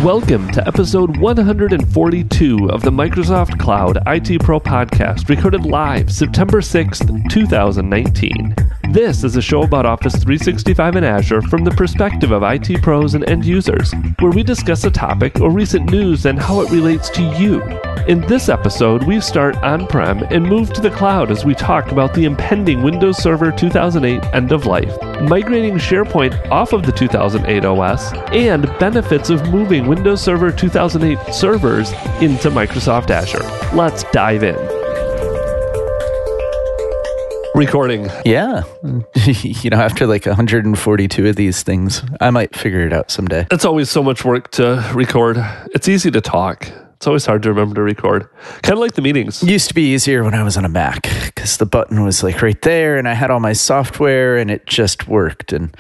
Welcome to episode 142 of the Microsoft Cloud IT Pro podcast, recorded live September 6th, 2019. This is a show about Office 365 and Azure from the perspective of IT pros and end users, where we discuss a topic or recent news and how it relates to you. In this episode, we start on-prem and move to the cloud as we talk about the impending Windows Server 2008 end of life, migrating SharePoint off of the 2008 OS, and benefits of moving Windows Server 2008 servers into Microsoft Azure. Let's dive in. Recording. Yeah. After like 142 of these things, I might figure it out someday. It's always so much work to record. It's easy to talk. It's always hard to remember to record. Kind of like the meetings. It used to be easier when I was on a Mac because the button was like right there and I had all my software and it just worked. And,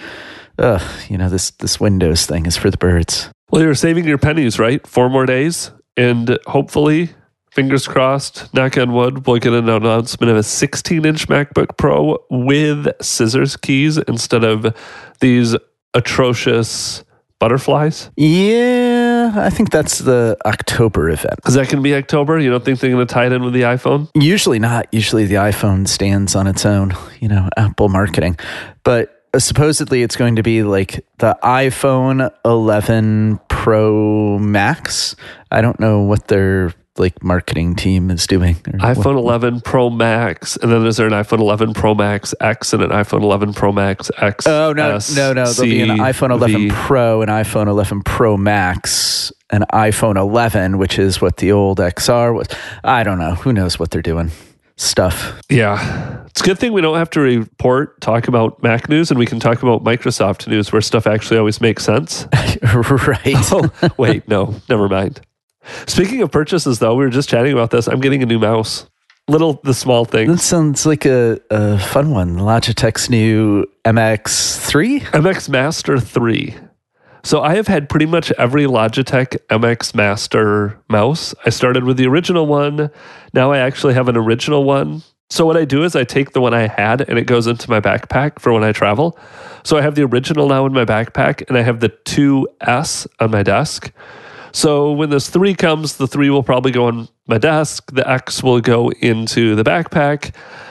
this Windows thing is for the birds. Well, you're saving your pennies, right? 4 more days. And hopefully, fingers crossed, knock on wood, we'll get an announcement of a 16-inch MacBook Pro with scissors keys instead of these atrocious butterflies. Yeah, I think that's the October event. Is that going to be October? You don't think they're going to tie it in with the iPhone? Usually not. Usually the iPhone stands on its own, Apple marketing. But supposedly it's going to be like the iPhone 11 Pro Max. I don't know what their marketing team is doing. iPhone 11 Pro Max, and then is there an iPhone 11 Pro Max X and an iPhone 11 Pro Max X? Oh, no. There'll be an iPhone 11 Pro, an iPhone 11 Pro Max, an iPhone 11, which is what the old XR was. I don't know. Who knows what they're doing? Stuff. Yeah. It's a good thing we don't have to talk about Mac news, and we can talk about Microsoft news where stuff actually always makes sense. Right. Oh, wait, no, never mind. Speaking of purchases, though, we were just chatting about this. I'm getting a new mouse. The small thing. That sounds like a fun one. Logitech's new MX3? MX Master 3. So I have had pretty much every Logitech MX Master mouse. I started with the original one. Now I actually have an original one. So what I do is I take the one I had and it goes into my backpack for when I travel. So I have the original now in my backpack and I have the 2S on my desk. So when this 3 comes, the 3 will probably go on my desk. The X will go into the backpack,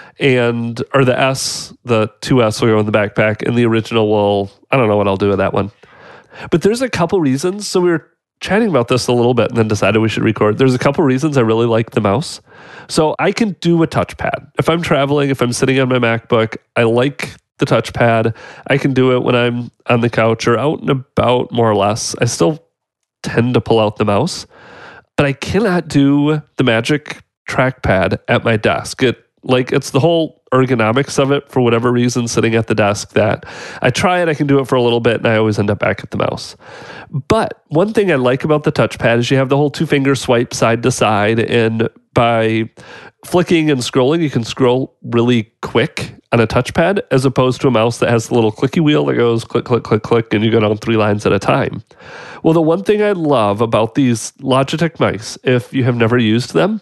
or the 2S will go in the backpack, and the original will, I don't know what I'll do with that one. But there's a couple reasons. So we were chatting about this a little bit and then decided we should record. There's a couple reasons I really like the mouse. So I can do a touchpad. If I'm traveling, if I'm sitting on my MacBook, I like the touchpad. I can do it when I'm on the couch or out and about, more or less. I still tend to pull out the mouse, but I cannot do the magic trackpad at my desk. It's the whole ergonomics of it, for whatever reason, sitting at the desk, that I try it, I can do it for a little bit, and I always end up back at the mouse. But one thing I like about the touchpad is you have the whole 2-finger swipe side to side, and by flicking and scrolling, you can scroll really quick on a touchpad, as opposed to a mouse that has the little clicky wheel that goes click, click, click, click, and you go down 3 lines at a time. Well, the one thing I love about these Logitech mice, if you have never used them,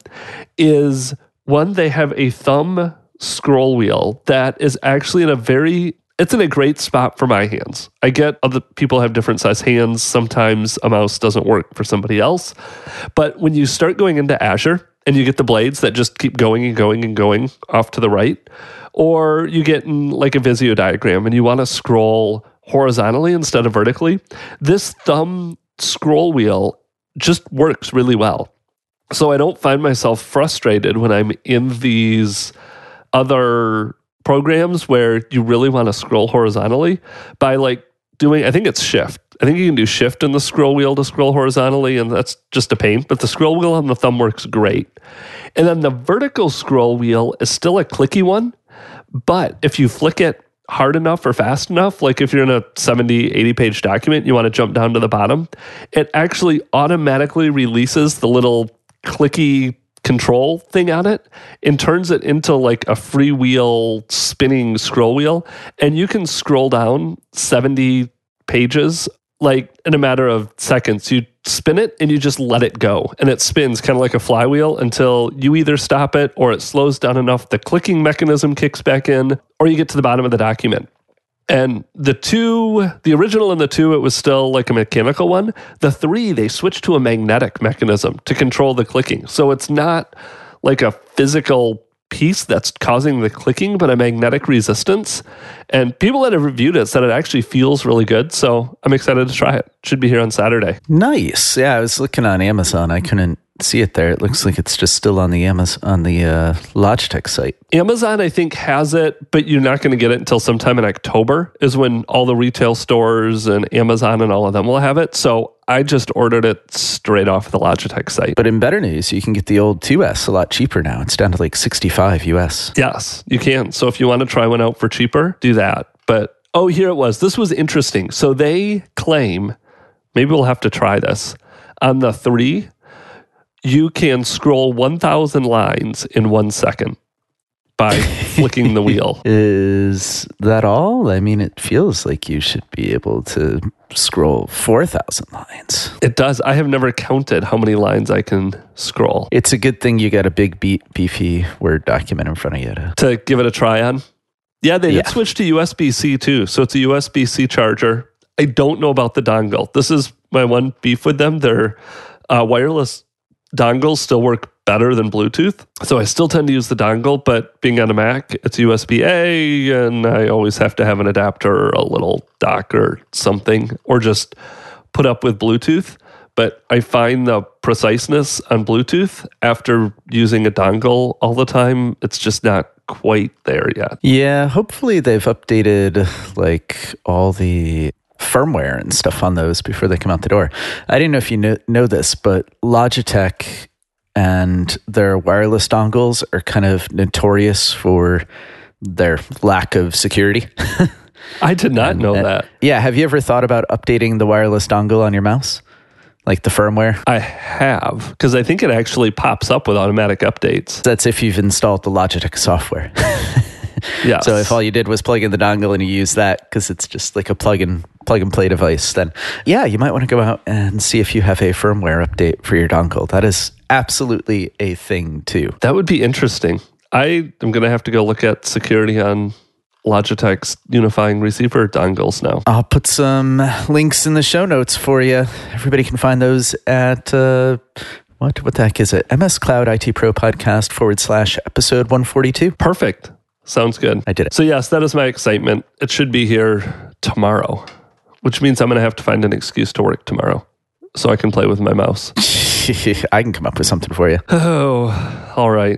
is one, they have a thumb scroll wheel that is actually it's in a great spot for my hands. I get other people have different size hands. Sometimes a mouse doesn't work for somebody else. But when you start going into Azure and you get the blades that just keep going and going and going off to the right, or you get in like a Visio diagram and you want to scroll horizontally instead of vertically, this thumb scroll wheel just works really well. So I don't find myself frustrated when I'm in these other programs where you really want to scroll horizontally by doing, I think it's shift. I think you can do shift in the scroll wheel to scroll horizontally, and that's just a pain, but the scroll wheel on the thumb works great. And then the vertical scroll wheel is still a clicky one, but if you flick it hard enough or fast enough, like if you're in a 70, 80-page document, you want to jump down to the bottom, it actually automatically releases the little clicky control thing on it and turns it into like a freewheel spinning scroll wheel. And you can scroll down 70 pages like in a matter of seconds. You spin it and you just let it go. And it spins kind of like a flywheel until you either stop it or it slows down enough the clicking mechanism kicks back in, or you get to the bottom of the document. And the original and the 2, it was still like a mechanical one. The 3, they switched to a magnetic mechanism to control the clicking. So it's not like a physical piece that's causing the clicking, but a magnetic resistance. And people that have reviewed it said it actually feels really good. So I'm excited to try it. Should be here on Saturday. Nice. Yeah, I was looking on Amazon. I couldn't see it there. It looks like it's just still on the Logitech site. Amazon, I think, has it, but you're not going to get it until sometime in October is when all the retail stores and Amazon and all of them will have it. So I just ordered it straight off the Logitech site. But in better news, you can get the old 2S a lot cheaper now. It's down to like $65 US. Yes, you can. So if you want to try one out for cheaper, do that. But, here it was. This was interesting. So they claim, maybe we'll have to try this, on the 3, you can scroll 1,000 lines in 1 second by flicking the wheel. Is that all? I mean, it feels like you should be able to scroll 4,000 lines. It does. I have never counted how many lines I can scroll. It's a good thing you got a big, beefy Word document in front of you to give it a try on. Yeah, they did switch to USB-C too. So it's a USB-C charger. I don't know about the dongle. This is my one beef with them. Their wireless dongles still work better than Bluetooth. So I still tend to use the dongle, but being on a Mac, it's USB-A, and I always have to have an adapter or a little dock or something, or just put up with Bluetooth. But I find the preciseness on Bluetooth after using a dongle all the time, it's just not quite there yet. Yeah, hopefully they've updated like all the firmware and stuff on those before they come out the door. I didn't know if you know this, but Logitech and their wireless dongles are kind of notorious for their lack of security. I did not know that. Yeah, have you ever thought about updating the wireless dongle on your mouse? Like the firmware? I have, because I think it actually pops up with automatic updates. That's if you've installed the Logitech software. Yes. So if all you did was plug in the dongle and you use that because it's just like a plug and play device, then yeah, you might want to go out and see if you have a firmware update for your dongle. That is absolutely a thing too. That would be interesting. I am going to have to go look at security on Logitech's unifying receiver dongles now. I'll put some links in the show notes for you. Everybody can find those at what the heck is it? MS Cloud IT Pro Podcast /episode 142. Perfect. Sounds good. I did it. So yes, that is my excitement. It should be here tomorrow, which means I'm going to have to find an excuse to work tomorrow so I can play with my mouse. I can come up with something for you. Oh, all right.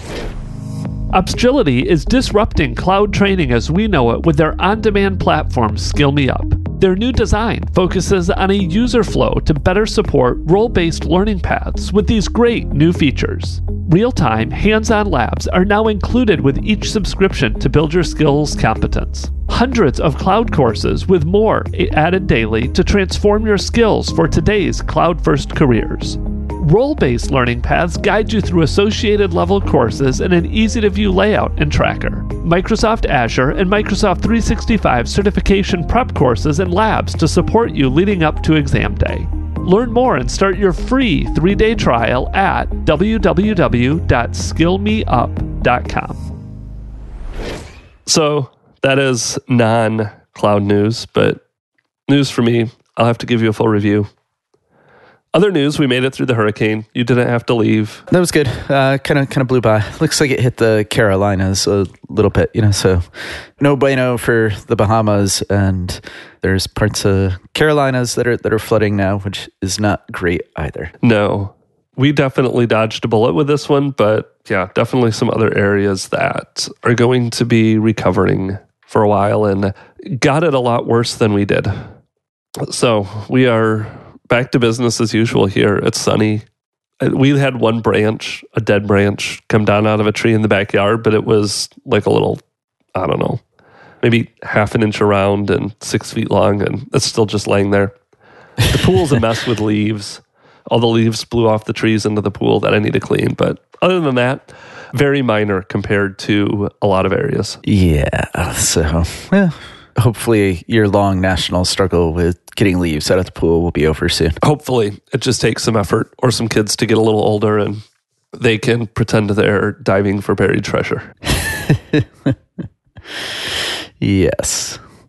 Upskillity is disrupting cloud training as we know it with their on-demand platform, Skill Me Up. Their new design focuses on a user flow to better support role-based learning paths with these great new features. Real-time, hands-on labs are now included with each subscription to build your skills competence. Hundreds of cloud courses with more added daily to transform your skills for today's cloud-first careers. Role-based learning paths guide you through associated level courses in an easy-to-view layout and tracker. Microsoft Azure and Microsoft 365 certification prep courses and labs to support you leading up to exam day. Learn more and start your free 3-day trial at www.skillmeup.com. So that is non-cloud news, but news for me, I'll have to give you a full review. Other news, we made it through the hurricane. You didn't have to leave. That was good. Kind of blew by. Looks like it hit the Carolinas a little bit, so no bueno for the Bahamas, and there's parts of Carolinas that are flooding now, which is not great either. No, we definitely dodged a bullet with this one, but yeah, definitely some other areas that are going to be recovering for a while and got it a lot worse than we did. So we are back to business as usual here. It's sunny. We had one branch, a dead branch, come down out of a tree in the backyard, but it was like a little, I don't know, maybe half an inch around and 6 feet long, and it's still just laying there. The pool's a mess with leaves. All the leaves blew off the trees into the pool that I need to clean, but other than that, very minor compared to a lot of areas. Yeah, so, hopefully your long national struggle with getting leaves out of the pool will be over soon. Hopefully. It just takes some effort or some kids to get a little older and they can pretend they're diving for buried treasure. Yes.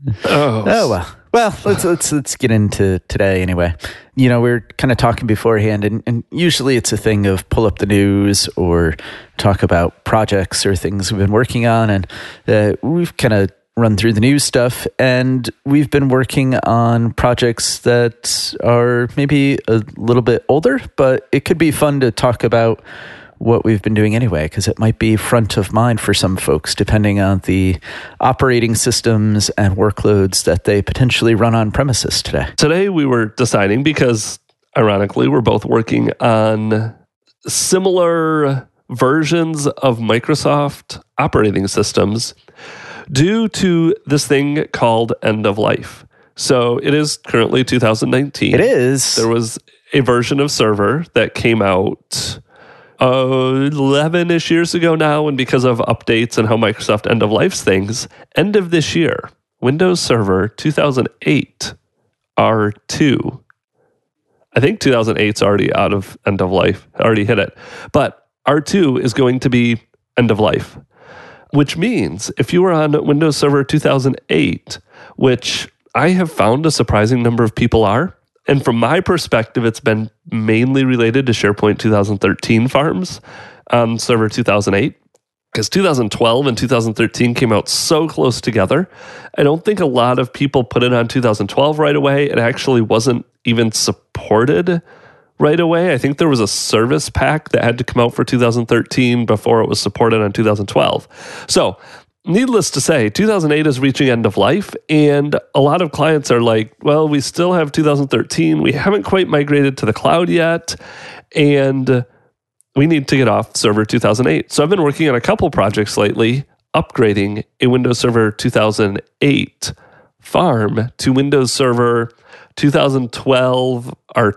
Oh, well. Well, let's get into today anyway. We were kind of talking beforehand, and usually it's a thing of pull up the news or talk about projects or things we've been working on, and we've kind of run through the news stuff, and we've been working on projects that are maybe a little bit older, but it could be fun to talk about what we've been doing anyway, because it might be front of mind for some folks, depending on the operating systems and workloads that they potentially run on premises today. Today we were deciding, because ironically we're both working on similar versions of Microsoft operating systems due to this thing called end of life. So it is currently 2019. It is. There was a version of Server that came out 11-ish years ago now, and because of updates and how Microsoft end of life things, end of this year, Windows Server 2008 R2. I think 2008's already out of end of life, already hit it. But R2 is going to be end of life, which means if you were on Windows Server 2008, which I have found a surprising number of people are, and from my perspective, it's been mainly related to SharePoint 2013 farms on Server 2008, because 2012 and 2013 came out so close together. I don't think a lot of people put it on 2012 right away. It actually wasn't even supported right away. I think there was a service pack that had to come out for 2013 before it was supported on 2012. So, needless to say, 2008 is reaching end of life, and a lot of clients are like, well, we still have 2013. We haven't quite migrated to the cloud yet, and we need to get off Server 2008. So I've been working on a couple projects lately, upgrading a Windows Server 2008 farm to Windows Server 2012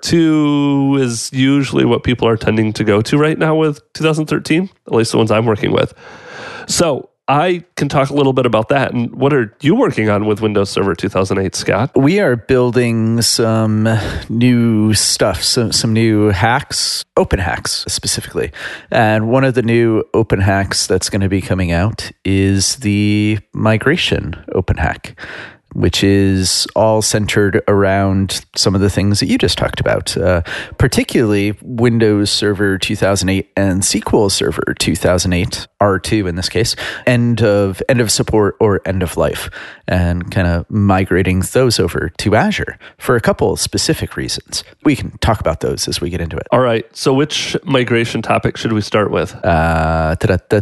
R2 is usually what people are tending to go to right now with 2013, at least the ones I'm working with. So I can talk a little bit about that. And what are you working on with Windows Server 2008, Scott? We are building some new stuff, some new hacks, open hacks specifically. And one of the new open hacks that's going to be coming out is the migration open hack, which is all centered around some of the things that you just talked about, particularly Windows Server 2008 and SQL Server 2008, R2 in this case, end of support or end of life, and kind of migrating those over to Azure for a couple of specific reasons. We can talk about those as we get into it. All right. So which migration topic should we start with? What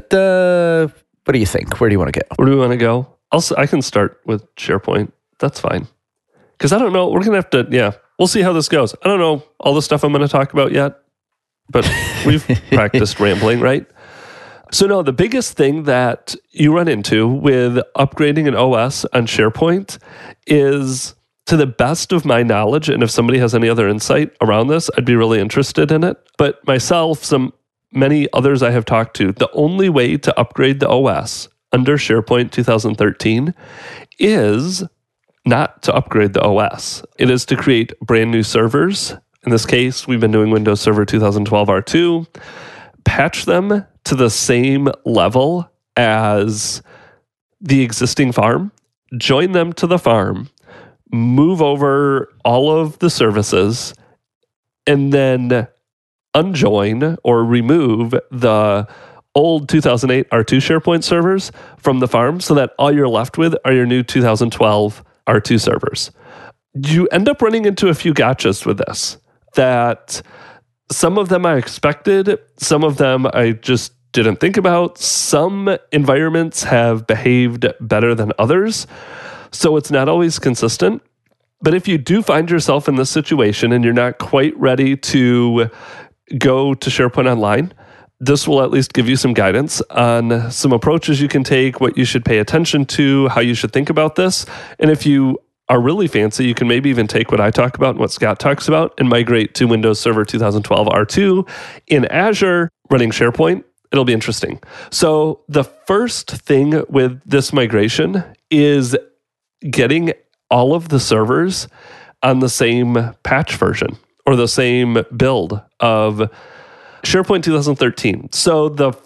do you think? Where do you want to go? Where do we want to go? I can start with SharePoint. That's fine. Because I don't know. We're going to have to, we'll see how this goes. I don't know all the stuff I'm going to talk about yet, but we've practiced rambling, right? So no, the biggest thing that you run into with upgrading an OS on SharePoint is, to the best of my knowledge, and if somebody has any other insight around this, I'd be really interested in it. But myself, many others I have talked to, the only way to upgrade the OS under SharePoint 2013 is not to upgrade the OS. It is to create brand new servers. In this case, we've been doing Windows Server 2012 R2, patch them to the same level as the existing farm, join them to the farm, move over all of the services, and then unjoin or remove the old 2008 R2 SharePoint servers from the farm so that all you're left with are your new 2012 R2 servers. You end up running into a few gotchas with this, that some of them I expected, some of them I just didn't think about. Some environments have behaved better than others, so it's not always consistent. But if you do find yourself in this situation and you're not quite ready to go to SharePoint Online, this will at least give you some guidance on some approaches you can take, what you should pay attention to, how you should think about this. And if you are really fancy, you can maybe even take what I talk about and what Scott talks about and migrate to Windows Server 2012 R2 in Azure running SharePoint. It'll be interesting. So the first thing with this migration is getting all of the servers on the same patch version or the same build of SharePoint 2013. So the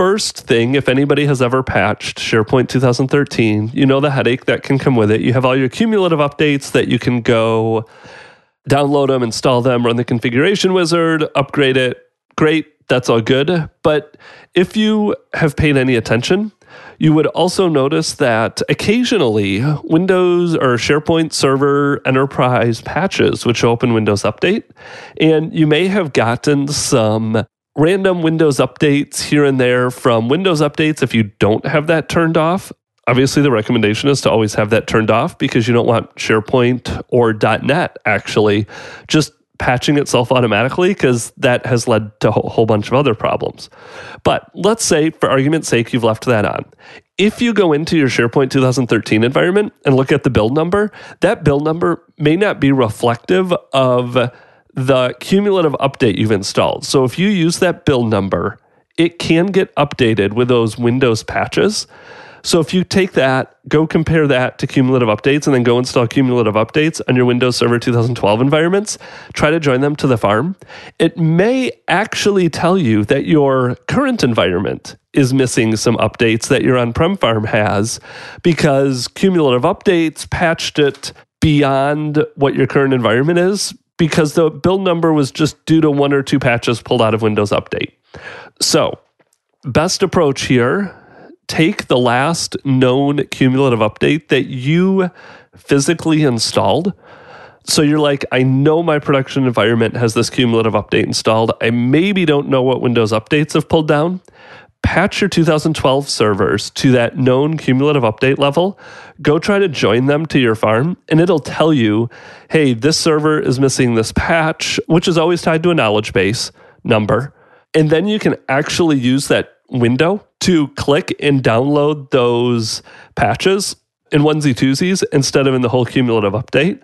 first thing, if anybody has ever patched SharePoint 2013, you know the headache that can come with it. You have all your cumulative updates that you can go download them, install them, run the configuration wizard, upgrade it. Great, that's all good. But if you have paid any attention, you would also notice that occasionally Windows or SharePoint Server Enterprise patches would show up in Windows Update, and you may have gotten some random Windows updates here and there from Windows Updates if you don't have that turned off. Obviously, the recommendation is to always have that turned off because you don't want SharePoint or .NET actually just patching itself automatically, because that has led to a whole bunch of other problems. But let's say, for argument's sake, you've left that on. If you go into your SharePoint 2013 environment and look at the build number, that build number may not be reflective of the cumulative update you've installed. So if you use that build number, it can get updated with those Windows patches. So if you take that, go compare that to cumulative updates, and then go install cumulative updates on your Windows Server 2012 environments, try to join them to the farm, it may actually tell you that your current environment is missing some updates that your on-prem farm has, because cumulative updates patched it beyond what your current environment is, because the build number was just due to one or two patches pulled out of Windows Update. So, best approach here, take the last known cumulative update that you physically installed. So you're like, I know my production environment has this cumulative update installed. I maybe don't know what Windows updates have pulled down. Patch your 2012 servers to that known cumulative update level. Go try to join them to your farm, and it'll tell you, hey, this server is missing this patch, which is always tied to a knowledge base number. And then you can actually use that window to click and download those patches in onesie-twosies instead of in the whole cumulative update.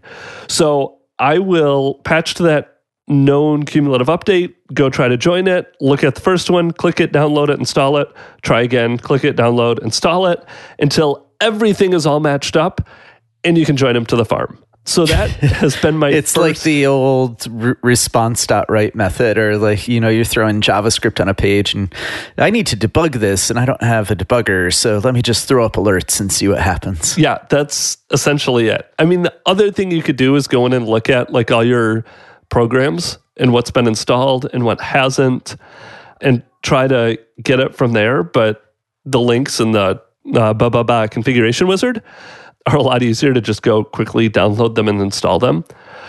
So I will patch to that known cumulative update, go try to join it, look at the first one, click it, download it, install it, try again, click it, download, install it, until everything is all matched up, and you can join them to the farm. So that has been my It's like the old response.write method, or like, you know, you're throwing JavaScript on a page and I need to debug this and I don't have a debugger, so let me just throw up alerts and see what happens. Yeah, that's essentially it. I mean, the other thing you could do is go in and look at like all your programs and what's been installed and what hasn't, and try to get it from there. But the links in the configuration wizard are a lot easier to just go quickly download them and install them.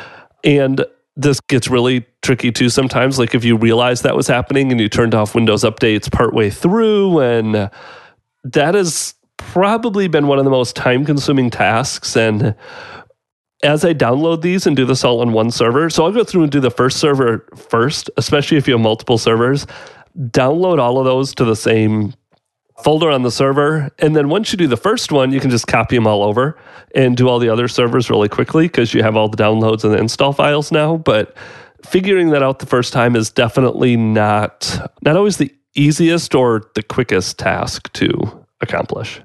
And this gets really tricky too sometimes. Like if you realize that was happening and you turned off Windows updates partway through, and that has probably been one of the most time-consuming tasks. And as I download these and do this all on one server, so I'll go through and do the first server first, especially if you have multiple servers, download all of those to the same folder on the server. And then once you do the first one, you can just copy them all over and do all the other servers really quickly because you have all the downloads and the install files now. But figuring that out the first time is definitely not always the easiest or the quickest task to accomplish.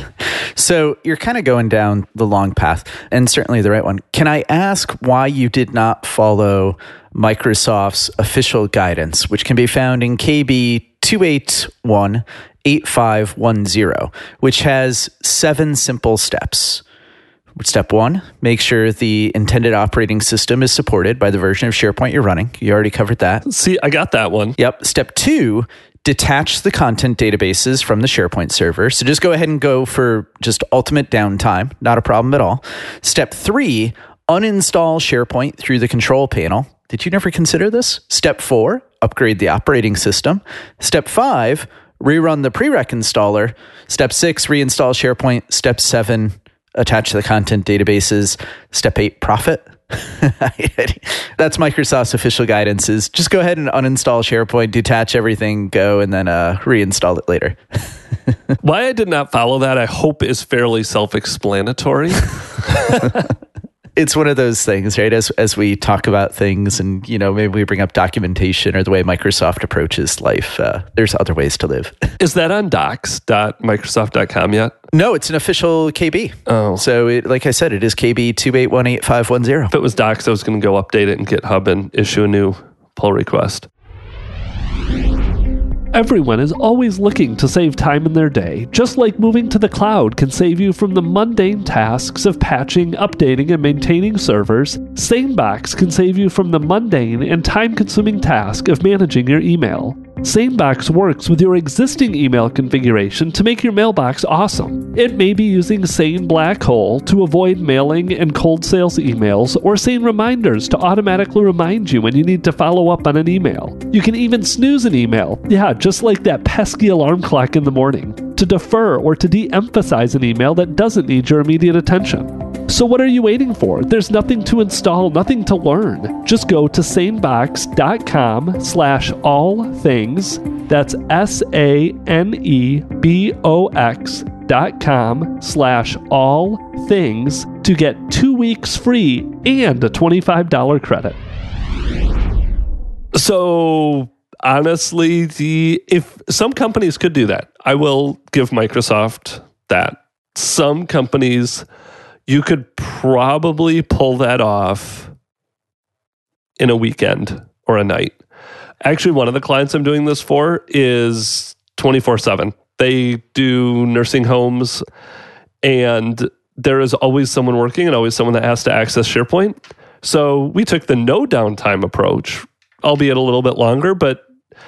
So you're kind of going down the long path, and certainly the right one. Can I ask why you did not follow Microsoft's official guidance, which can be found in KB 2818510, which has 7 simple steps? Step 1, make sure the intended operating system is supported by the version of SharePoint you're running. You already covered that. See, I got that one. Yep. Step 2, detach the content databases from the SharePoint server. So just go ahead and go for just ultimate downtime. Not a problem at all. Step 3, uninstall SharePoint through the control panel. Did you never consider this? Step 4, upgrade the operating system. Step 5, rerun the prereq installer. Step 6, reinstall SharePoint. Step 7, attach the content databases. Step 8, profit. That's Microsoft's official guidance, is just go ahead and uninstall SharePoint, detach everything, go, and then reinstall it later. Why I did not follow that, I hope, is fairly self-explanatory. It's one of those things, right? As we talk about things and, you know, maybe we bring up documentation or the way Microsoft approaches life, there's other ways to live. Is that on docs.microsoft.com yet? No, it's an official KB. Oh. So, like I said, it is KB 2818510. If it was docs, I was going to go update it in GitHub and issue a new pull request. Everyone is always looking to save time in their day, just like moving to the cloud can save you from the mundane tasks of patching, updating, and maintaining servers. SaneBox can save you from the mundane and time-consuming task of managing your email. SaneBox works with your existing email configuration to make your mailbox awesome. It may be using Sane Black Hole to avoid mailing and cold sales emails, or Sane Reminders to automatically remind you when you need to follow up on an email. You can even snooze an email, just like that pesky alarm clock in the morning, to defer or to de-emphasize an email that doesn't need your immediate attention. So what are you waiting for? There's nothing to install, nothing to learn. Just go to sanebox.com/allthings. That's sanebox.com/allthings to get 2 weeks free and a $25 credit. So honestly, if some companies could do that, I will give Microsoft that. Some companies, you could probably pull that off in a weekend or a night. Actually, one of the clients I'm doing this for is 24/7. They do nursing homes, and there is always someone working and always someone that has to access SharePoint. So we took the no downtime approach, albeit a little bit longer, but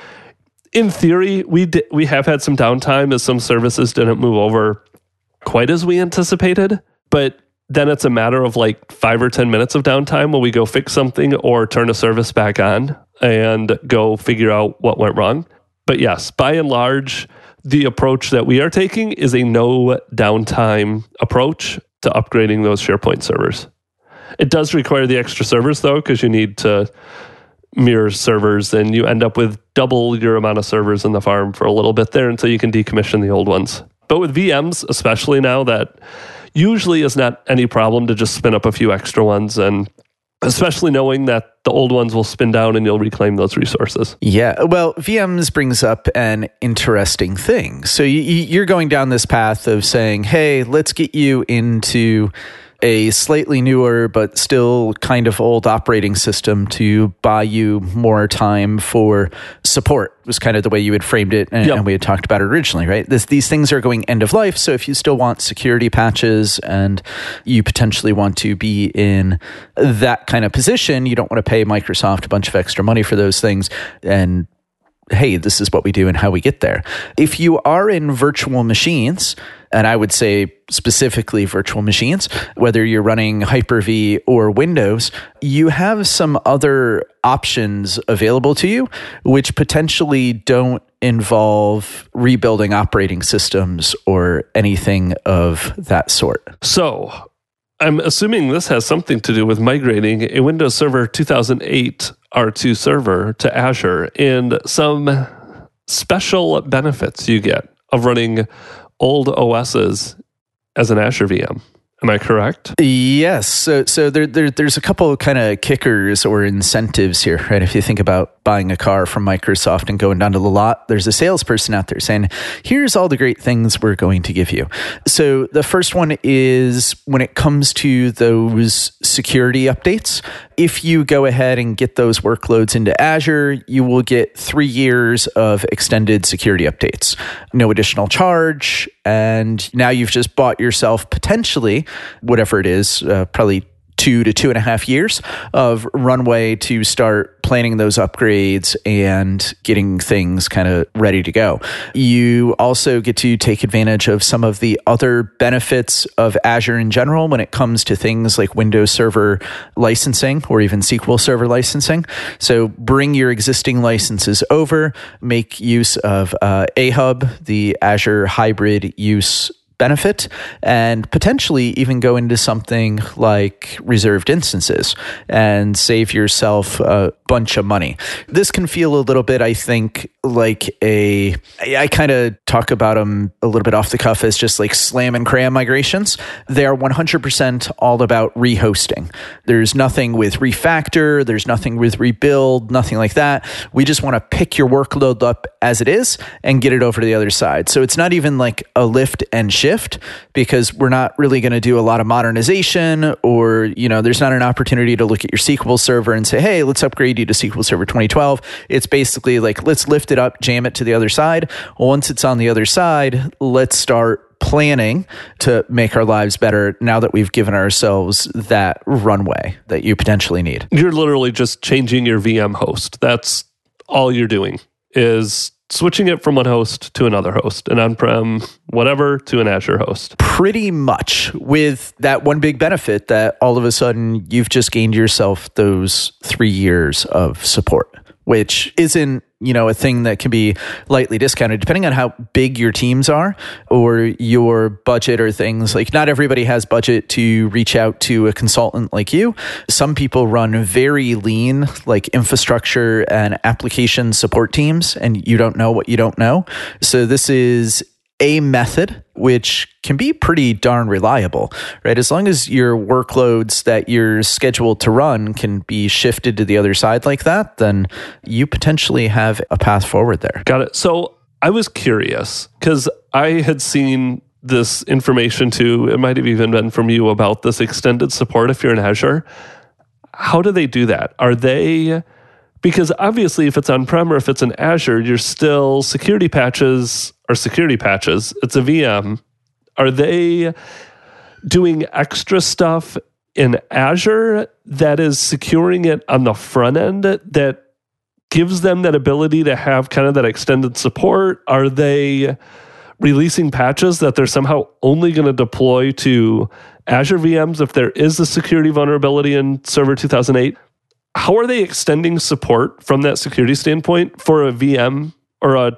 in theory, we have had some downtime as some services didn't move over quite as we anticipated, but then it's a matter of like 5 or 10 minutes of downtime when we go fix something or turn a service back on and go figure out what went wrong. But yes, by and large, the approach that we are taking is a no downtime approach to upgrading those SharePoint servers. It does require the extra servers though, because you need to mirror servers and you end up with double your amount of servers in the farm for a little bit there until you can decommission the old ones. But with VMs, especially now, that usually is not any problem to just spin up a few extra ones, and especially knowing that the old ones will spin down and you'll reclaim those resources. Yeah, well, VMs brings up an interesting thing. So you're going down this path of saying, hey, let's get you into a slightly newer but still kind of old operating system to buy you more time for support, was kind of the way you had framed it, and we had talked about it originally, right? These things are going end of life, so if you still want security patches and you potentially want to be in that kind of position, you don't want to pay Microsoft a bunch of extra money for those things, and hey, this is what we do and how we get there. If you are in virtual machines, and I would say specifically virtual machines, whether you're running Hyper-V or Windows, you have some other options available to you, which potentially don't involve rebuilding operating systems or anything of that sort. So I'm assuming this has something to do with migrating a Windows Server 2008 R2 server to Azure and some special benefits you get of running old OSs as an Azure VM. Am I correct? Yes. So there's a couple of kind of kickers or incentives here, right? If you think about buying a car from Microsoft and going down to the lot, there's a salesperson out there saying, here's all the great things we're going to give you. So the first one is when it comes to those security updates, if you go ahead and get those workloads into Azure, you will get 3 years of extended security updates. No additional charge. And now you've just bought yourself potentially, whatever it is, probably 2 to 2.5 years of runway to start planning those upgrades and getting things kind of ready to go. You also get to take advantage of some of the other benefits of Azure in general when it comes to things like Windows Server licensing or even SQL Server licensing. So bring your existing licenses over, make use of AHUB, the Azure Hybrid Use benefit, and potentially even go into something like reserved instances and save yourself a bunch of money. This can feel a little bit, I think, like I kind of talk about them a little bit off the cuff as just like slam and cram migrations. They are 100% all about rehosting. There's nothing with refactor, there's nothing with rebuild, nothing like that. We just want to pick your workload up as it is and get it over to the other side. So it's not even like a lift and shift, because we're not really going to do a lot of modernization, or, there's not an opportunity to look at your SQL Server and say, hey, let's upgrade you to SQL Server 2012. It's basically like, let's lift it up, jam it to the other side. Once it's on the other side, let's start planning to make our lives better now that we've given ourselves that runway that you potentially need. You're literally just changing your VM host. That's all you're doing, is switching it from one host to another host, an on-prem whatever to an Azure host. Pretty much, with that one big benefit that all of a sudden you've just gained yourself those 3 years of support, which isn't, a thing that can be lightly discounted depending on how big your teams are or your budget or things. Like, not everybody has budget to reach out to a consultant like you. Some people run very lean, like infrastructure and application support teams, and you don't know what you don't know. So this is a method which can be pretty darn reliable, right? As long as your workloads that you're scheduled to run can be shifted to the other side like that, then you potentially have a path forward there. Got it. So I was curious because I had seen this information too. It might have even been from you about this extended support if you're in Azure. How do they do that? Because obviously if it's on-prem or if it's in Azure, you're still security patches. It's a VM. Are they doing extra stuff in Azure that is securing it on the front end that gives them that ability to have kind of that extended support? Are they releasing patches that they're somehow only going to deploy to Azure VMs if there is a security vulnerability in Server 2008? How are they extending support from that security standpoint for a VM or a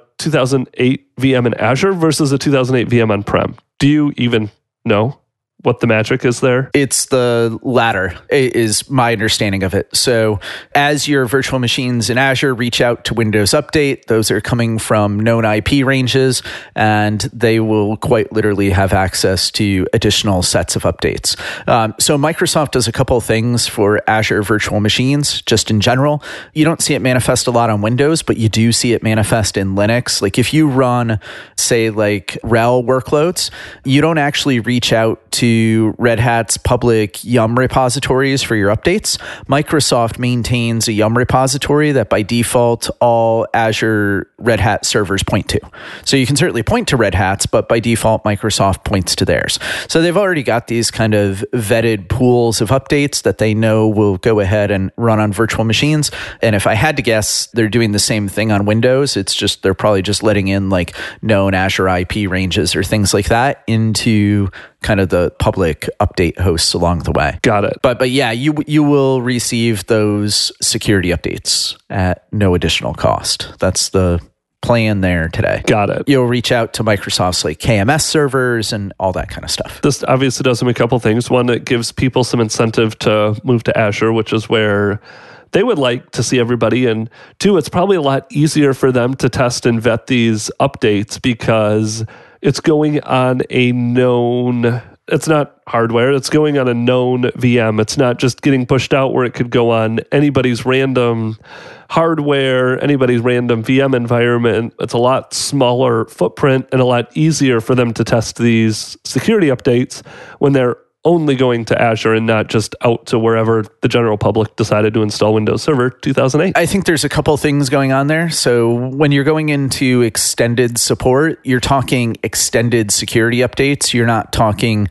2008 VM in Azure versus a 2008 VM on-prem? Do you even know what the magic is there? It's the latter, is my understanding of it. So as your virtual machines in Azure reach out to Windows Update, those are coming from known IP ranges, and they will quite literally have access to additional sets of updates. So Microsoft does a couple of things for Azure virtual machines, just in general. You don't see it manifest a lot on Windows, but you do see it manifest in Linux. Like if you run, say, like RHEL workloads, you don't actually reach out to Red Hat's public Yum repositories for your updates. Microsoft maintains a Yum repository that by default all Azure Red Hat servers point to. So you can certainly point to Red Hat's, but by default Microsoft points to theirs. So they've already got these kind of vetted pools of updates that they know will go ahead and run on virtual machines. And if I had to guess, they're doing the same thing on Windows. It's just they're probably just letting in like known Azure IP ranges or things like that into kind of the public update hosts along the way. Got it. But yeah, you will receive those security updates at no additional cost. That's the plan there today. Got it. You'll reach out to Microsoft's like KMS servers and all that kind of stuff. This obviously does a couple things. One, it gives people some incentive to move to Azure, which is where they would like to see everybody. And two, it's probably a lot easier for them to test and vet these updates because it's going on a known, it's not hardware, it's going on a known VM. It's not just getting pushed out where it could go on anybody's random hardware, anybody's random VM environment. It's a lot smaller footprint and a lot easier for them to test these security updates when they're only going to Azure and not just out to wherever the general public decided to install Windows Server 2008. I think there's a couple of things going on there. So when you're going into extended support, you're talking extended security updates. You're not talking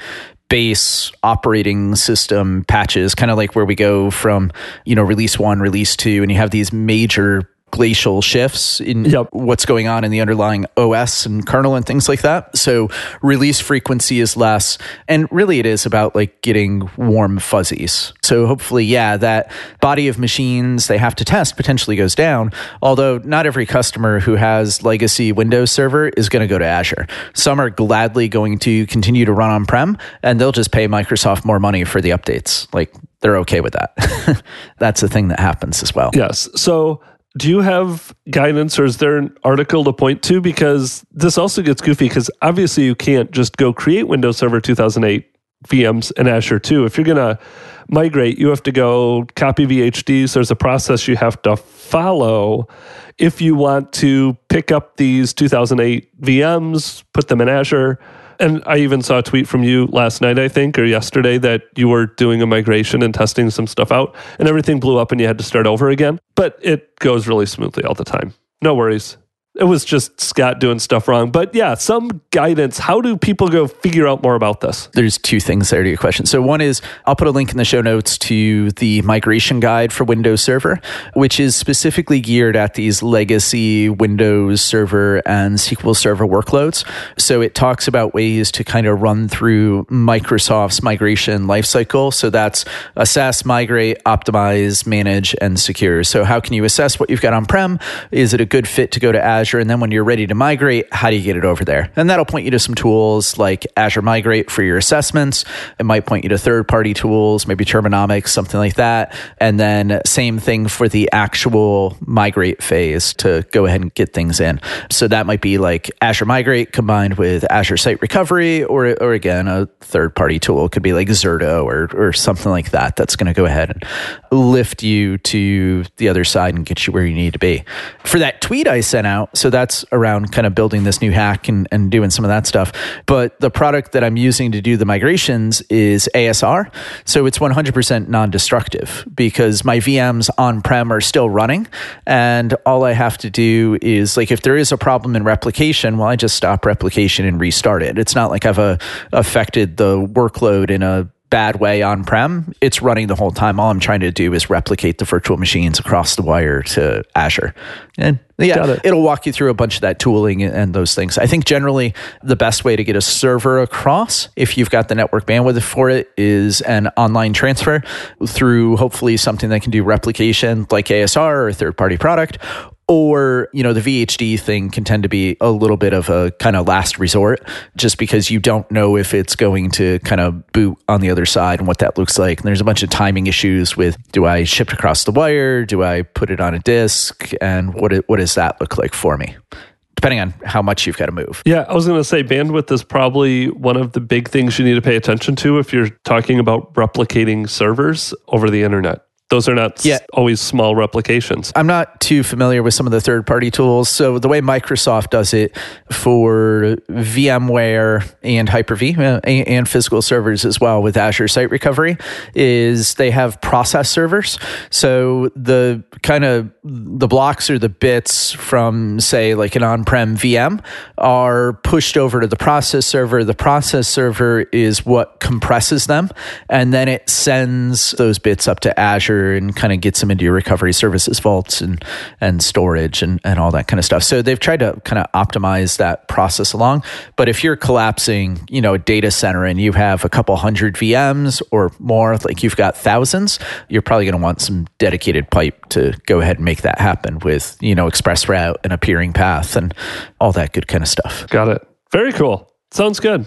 base operating system patches, kind of like where we go from, release 1, release 2, and you have these major glacial shifts in what's going on in the underlying OS and kernel and things like that. So release frequency is less, and really it is about like getting warm fuzzies. So hopefully, that body of machines they have to test potentially goes down, although not every customer who has legacy Windows Server is going to go to Azure. Some are gladly going to continue to run on-prem, and they'll just pay Microsoft more money for the updates. Like, they're okay with that. That's a thing that happens as well. Yes. So do you have guidance or is there an article to point to? Because this also gets goofy because obviously you can't just go create Windows Server 2008 VMs in Azure too. If you're going to migrate, you have to go copy VHDs. There's a process you have to follow if you want to pick up these 2008 VMs, put them in Azure. And I even saw a tweet from you last night, I think, or yesterday, that you were doing a migration and testing some stuff out, and everything blew up and you had to start over again. But it goes really smoothly all the time. No worries. It was just Scott doing stuff wrong. But yeah, some guidance. How do people go figure out more about this? There's two things there to your question. So one is, I'll put a link in the show notes to the migration guide for Windows Server, which is specifically geared at these legacy Windows Server and SQL Server workloads. So it talks about ways to kind of run through Microsoft's migration lifecycle. So that's assess, migrate, optimize, manage, and secure. So how can you assess what you've got on-prem? Is it a good fit to go to Azure? And then when you're ready to migrate, how do you get it over there? And that'll point you to some tools like Azure Migrate for your assessments. It might point you to third-party tools, maybe Turbonomics, something like that. And then same thing for the actual migrate phase to go ahead and get things in. So that might be like Azure Migrate combined with Azure Site Recovery, or again, a third-party tool. It could be like Zerto or something like that. That's going to go ahead and lift you to the other side and get you where you need to be. For that tweet I sent out, so that's around kind of building this new hack and doing some of that stuff. But the product that I'm using to do the migrations is ASR. So it's 100% non-destructive because my VMs on-prem are still running. And all I have to do is, like, if there is a problem in replication, well, I just stop replication and restart it. It's not like I've affected the workload in a bad way on-prem. It's running the whole time. All I'm trying to do is replicate the virtual machines across the wire to Azure. And yeah, it'll walk you through a bunch of that tooling and those things. I think generally the best way to get a server across, if you've got the network bandwidth for it, is an online transfer through hopefully something that can do replication like ASR or a third-party product. Or, the VHD thing can tend to be a little bit of a kind of last resort, just because you don't know if it's going to kind of boot on the other side and what that looks like. And there's a bunch of timing issues with, do I ship it across the wire? Do I put it on a disk? And what does that look like for me? Depending on how much you've got to move. Yeah, I was going to say bandwidth is probably one of the big things you need to pay attention to if you're talking about replicating servers over the internet. Those are not always small replications. I'm not too familiar with some of the third-party tools. So the way Microsoft does it for VMware and Hyper-V and physical servers as well with Azure Site Recovery is they have process servers. So the blocks or the bits from, say, like an on-prem VM are pushed over to the process server. The process server is what compresses them, and then it sends those bits up to Azure and kind of gets them into your recovery services vaults and storage and all that kind of stuff. So they've tried to kind of optimize that process along. But if you're collapsing, a data center and you have a couple hundred VMs or more, like you've got thousands, you're probably going to want some dedicated pipe to go ahead and make that happen with, express route and a peering path and all that good kind of stuff. Got it. Very cool. Sounds good.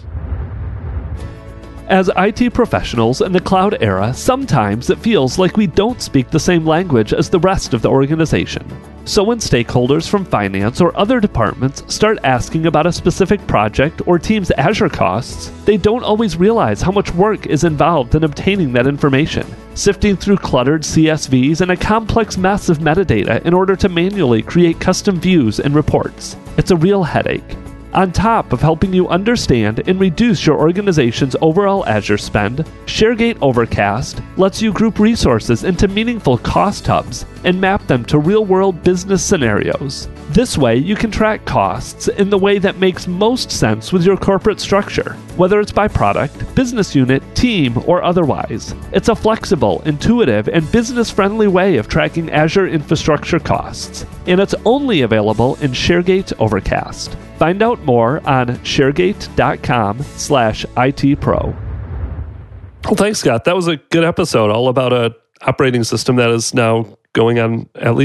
As IT professionals in the cloud era, sometimes it feels like we don't speak the same language as the rest of the organization. So when stakeholders from finance or other departments start asking about a specific project or team's Azure costs, they don't always realize how much work is involved in obtaining that information, sifting through cluttered CSVs and a complex mess of metadata in order to manually create custom views and reports. It's a real headache. On top of helping you understand and reduce your organization's overall Azure spend, ShareGate Overcast lets you group resources into meaningful cost hubs and map them to real-world business scenarios. This way, you can track costs in the way that makes most sense with your corporate structure, whether it's by product, business unit, team, or otherwise. It's a flexible, intuitive, and business-friendly way of tracking Azure infrastructure costs, and it's only available in ShareGate Overcast. Find out more on sharegate.com/ITPro. Well, thanks, Scott. That was a good episode all about an operating system that is now going on at least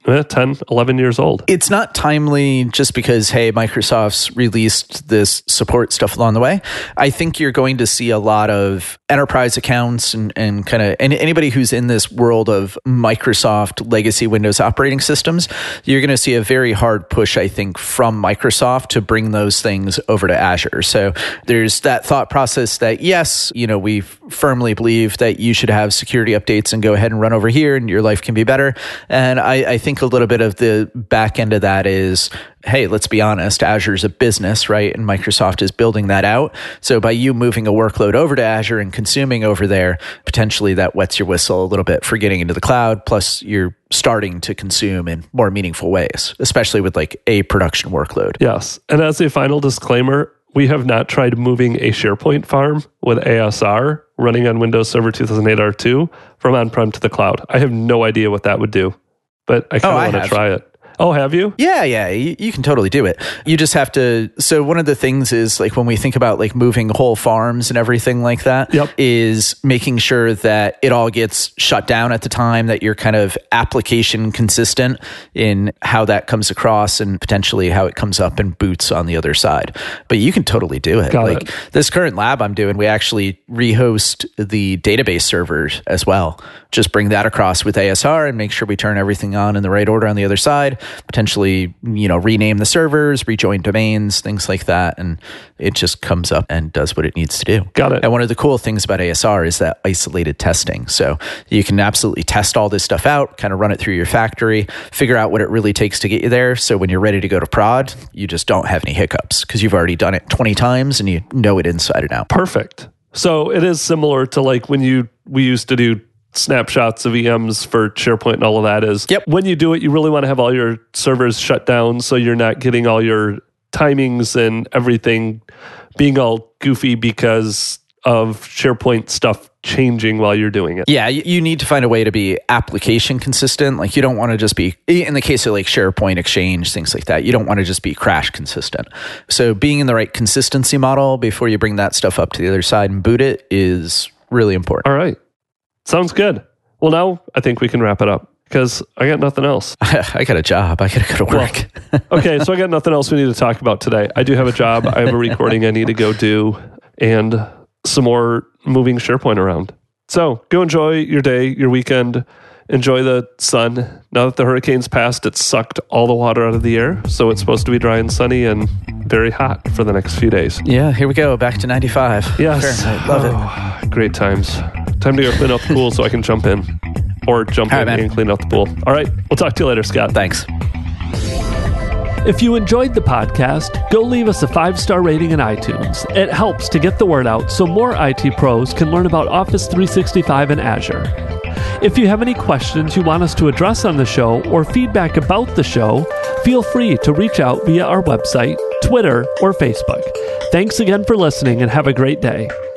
10, 11 years old. It's not timely just because, hey, Microsoft's released this support stuff along the way. I think you're going to see a lot of enterprise accounts and kind of anybody who's in this world of Microsoft legacy Windows operating systems. You're going to see a very hard push, I think, from Microsoft to bring those things over to Azure. So there's that thought process that, yes, we firmly believe that you should have security updates and go ahead and run over here and your life can be better. And I think a little bit of the back end of that is, hey, let's be honest, Azure's a business, right? And Microsoft is building that out. So by you moving a workload over to Azure and consuming over there, potentially that wets your whistle a little bit for getting into the cloud. Plus, you're starting to consume in more meaningful ways, especially with like a production workload. Yes. And as a final disclaimer, we have not tried moving a SharePoint farm with ASR running on Windows Server 2008 R2 from on-prem to the cloud. I have no idea what that would do, but I kind of want to try it. Oh, have you? Yeah. You can totally do it. You just have to. So one of the things is like when we think about like moving whole farms and everything like that, is making sure that it all gets shut down at the time, that you're kind of application consistent in how that comes across and potentially how it comes up and boots on the other side. But you can totally do it. Got it. This current lab I'm doing, we actually rehost the database servers as well. Just bring that across with ASR and make sure we turn everything on in the right order on the other side. Potentially, rename the servers, rejoin domains, things like that. And it just comes up and does what it needs to do. Got it. And one of the cool things about ASR is that isolated testing. So you can absolutely test all this stuff out, kind of run it through your factory, figure out what it really takes to get you there. So when you're ready to go to prod, you just don't have any hiccups because you've already done it 20 times and you know it inside and out. Perfect. So it is similar to like when we used to do snapshots of EMs for SharePoint and all of that is when you do it, you really want to have all your servers shut down so you're not getting all your timings and everything being all goofy because of SharePoint stuff changing while you're doing it. Yeah, you need to find a way to be application consistent. Like you don't want to just be, in the case of like SharePoint Exchange, things like that, you don't want to just be crash consistent. So being in the right consistency model before you bring that stuff up to the other side and boot it is really important. All right. Sounds good. Well, now I think we can wrap it up because I got nothing else. I got a job. I got to go to work. Well, okay, so I got nothing else we need to talk about today. I do have a job. I have a recording I need to go do and some more moving SharePoint around. So go enjoy your day, your weekend. Enjoy the sun. Now that the hurricane's passed, it sucked all the water out of the air. So it's supposed to be dry and sunny and very hot for the next few days. Yeah, here we go. Back to 95. Yes. Fahrenheit. Love it. Great times. Time to go clean out the pool so I can jump in. Or jump in and clean out the pool. All right. We'll talk to you later, Scott. Thanks. If you enjoyed the podcast, go leave us a 5-star rating in iTunes. It helps to get the word out so more IT pros can learn about Office 365 and Azure. If you have any questions you want us to address on the show or feedback about the show, feel free to reach out via our website, Twitter, or Facebook. Thanks again for listening and have a great day.